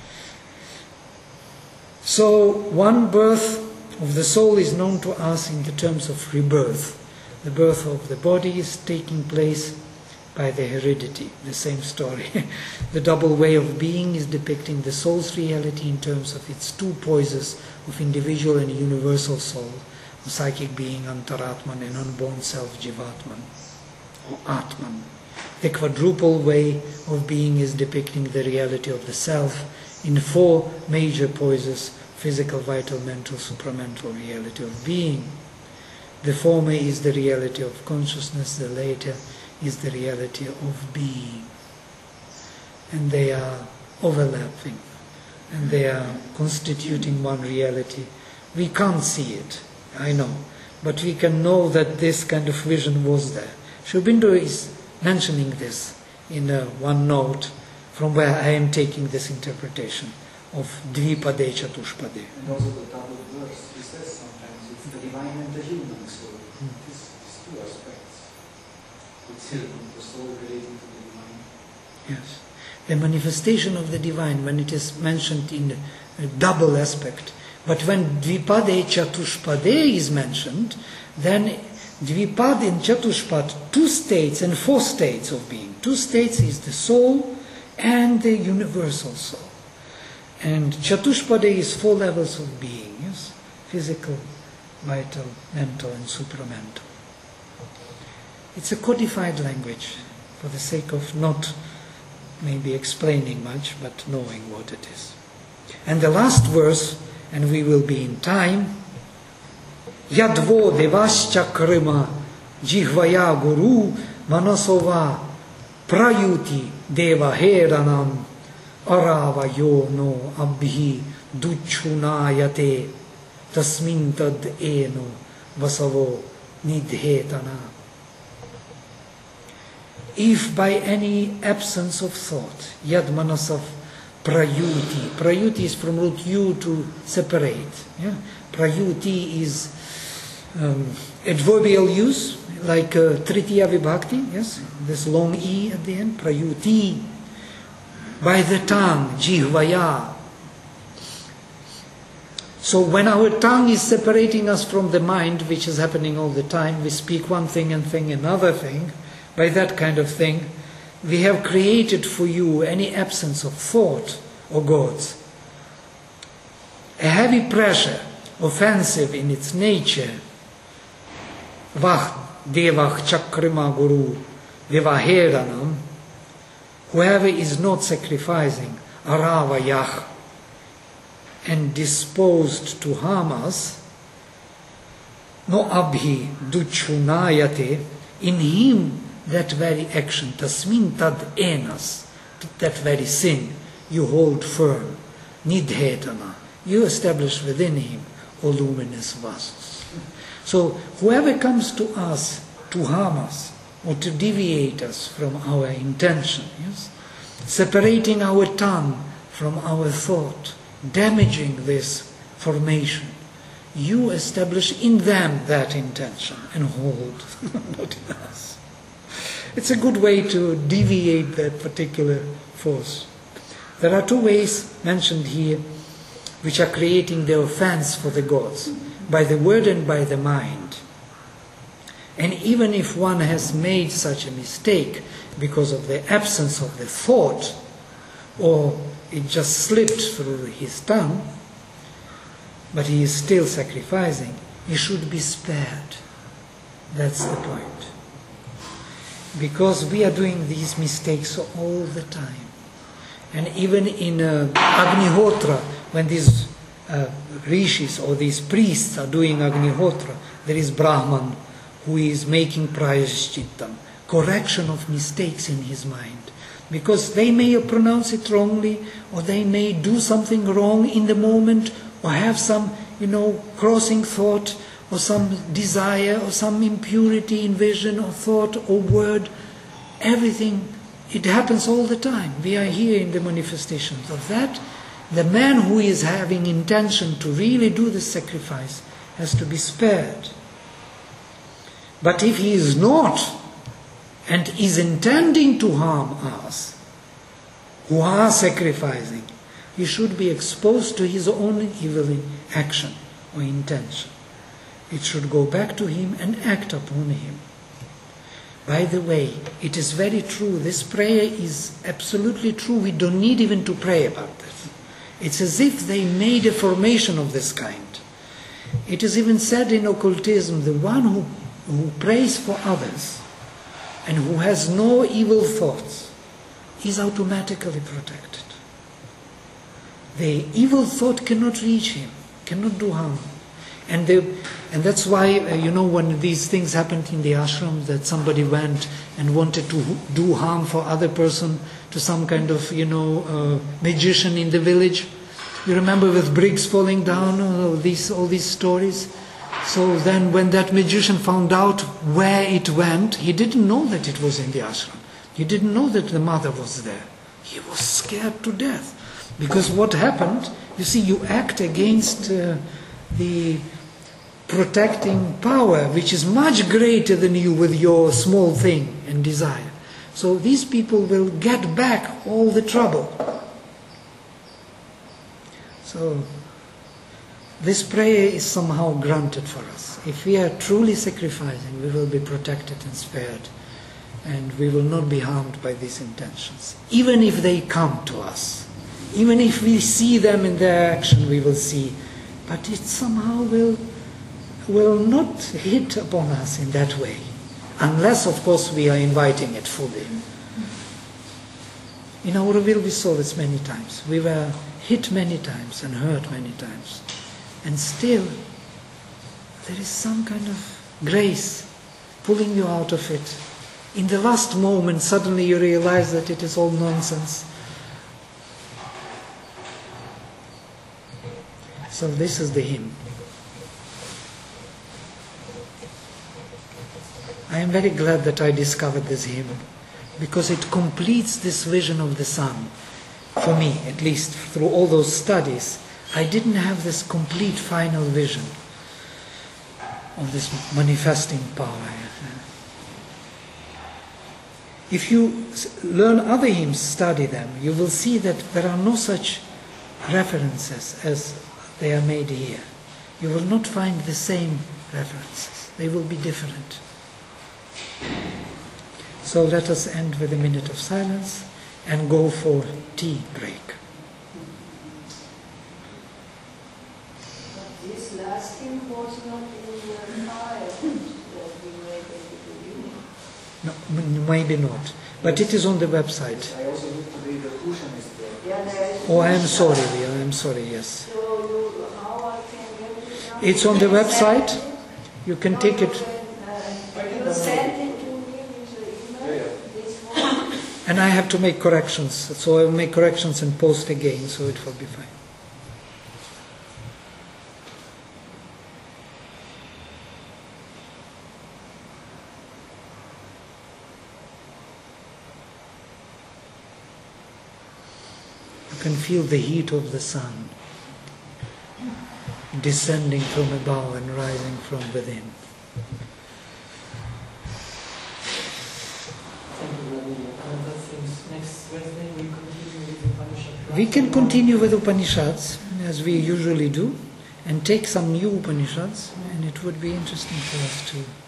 So one birth of the soul is known to us in the terms of rebirth. The birth of the body is taking place by the heredity, the same story. The double way of being is depicting the soul's reality in terms of its two poises of individual and universal soul, the psychic being Antaratman and unborn self Jivatman, or Atman. The quadruple way of being is depicting the reality of the self in four major poises: physical, vital, mental, supramental reality of being. The former is the reality of consciousness, the later is the reality of being. And they are overlapping, and they are constituting one reality. We can't see it, I know, but we can know that this kind of vision was there. Sri Aurobindo is mentioning this in uh, one note from where I am taking this interpretation of Dvipade Chatushpade. And also the double verse, he says sometimes it's the divine and the human soul. Hmm. These, these two aspects. It's the soul relating to the divine. Yes. The manifestation of the divine, when it is mentioned in a double aspect. But when Dvipade Chatushpade is mentioned, then Dvipade and Chatushpad, two states and four states of being. Two states is the soul and the universal soul. And Chatushpade is four levels of being, yes? Physical, vital, mental and supramental. It's a codified language for the sake of not maybe explaining much, but knowing what it is. And the last verse, and we will be in time, Yadvo devascha krima jihvaya guru manasova prayuti deva heranam arava yo no abhi duchunayate tasmintad eno vasavo nidhetana. If by any absence of thought, yad manasav prayuti, prayuti is from root yu, to separate. Yeah? Prayuti is um, adverbial use, like uh, Tritiya Vibhakti, yes, this long E at the end, prayuti, by the tongue, jihvaya. So when our tongue is separating us from the mind, which is happening all the time, we speak one thing and think another thing, by that kind of thing, we have created for you any absence of thought or gods. A heavy pressure, offensive in its nature, vah devah chakrima guru vivaheranam, whoever is not sacrificing aravayah and disposed to harm us, no abhi duchunayate, in him that very action, tasmin tad enas, that very sin, you hold firm, nidhetana, you establish within him, O luminous vasos. So whoever comes to us to harm us or to deviate us from our intention, yes, separating our tongue from our thought, damaging this formation, you establish in them that intention and hold, not in us. It's a good way to deviate that particular force. There are two ways mentioned here which are creating the offense for the gods, by the word and by the mind. And even if one has made such a mistake because of the absence of the thought, or it just slipped through his tongue, but he is still sacrificing, he should be spared. That's the point. Because we are doing these mistakes all the time. And even in uh, Agnihotra, when these uh, rishis or these priests are doing Agnihotra, there is Brahman who is making prayashchittam, correction of mistakes in his mind. Because they may pronounce it wrongly, or they may do something wrong in the moment, or have some, you know, crossing thought, or some desire, or some impurity in vision, or thought, or word. Everything, it happens all the time. We are here in the manifestations of that. The man who is having intention to really do the sacrifice has to be spared. But if he is not, and is intending to harm us, who are sacrificing, he should be exposed to his own evil action or intention. It should go back to him and act upon him. By the way, it is very true, this prayer is absolutely true, we don't need even to pray about this. It's as if they made a formation of this kind. It is even said in occultism, the one who, who prays for others and who has no evil thoughts is automatically protected. The evil thought cannot reach him, cannot do harm. And the, and that's why, uh, you know, when these things happened in the ashram, that somebody went and wanted to do harm for other person to some kind of, you know, uh, magician in the village. You remember with bricks falling down, all these, all these stories? So then when that magician found out where it went, he didn't know that it was in the ashram. He didn't know that the mother was there. He was scared to death. Because what happened, you see, you act against uh, the protecting power, which is much greater than you with your small thing and desire. So these people will get back all the trouble. So this prayer is somehow granted for us. If we are truly sacrificing, we will be protected and spared, and we will not be harmed by these intentions. Even if they come to us, even if we see them in their action, we will see, but it somehow will will not hit upon us in that way, unless, of course, we are inviting it fully. In Auroville we saw this many times. We were hit many times and hurt many times. And still, there is some kind of grace pulling you out of it. In the last moment, suddenly you realize that it is all nonsense. So this is the hymn. I am very glad that I discovered this hymn, because it completes this vision of the sun. For me, at least, through all those studies, I didn't have this complete final vision. on this manifesting power. If you learn other hymns, study them, you will see that there are no such references as they are made here. You will not find the same references. They will be different. So let us end with a minute of silence and go for tea break. But this last hymn was not in the file that we made at the beginning. No, m- maybe not. But it is on the website. I also looked today, the cushion is there. Yeah, there is Oh, I am sorry, Leah, I am sorry, yes. So you, how I can get it now? It's on the website. You can take it. You send it to me with the email, this one. And I have to make corrections. So I will make corrections and post again, so it will be fine. You can feel the heat of the sun descending from above and rising from within. Thank you, Vladimir. And that seems next Wednesday we continue with Upanishad. We can continue with Upanishads, as we usually do, and take some new Upanishads, and it would be interesting for us to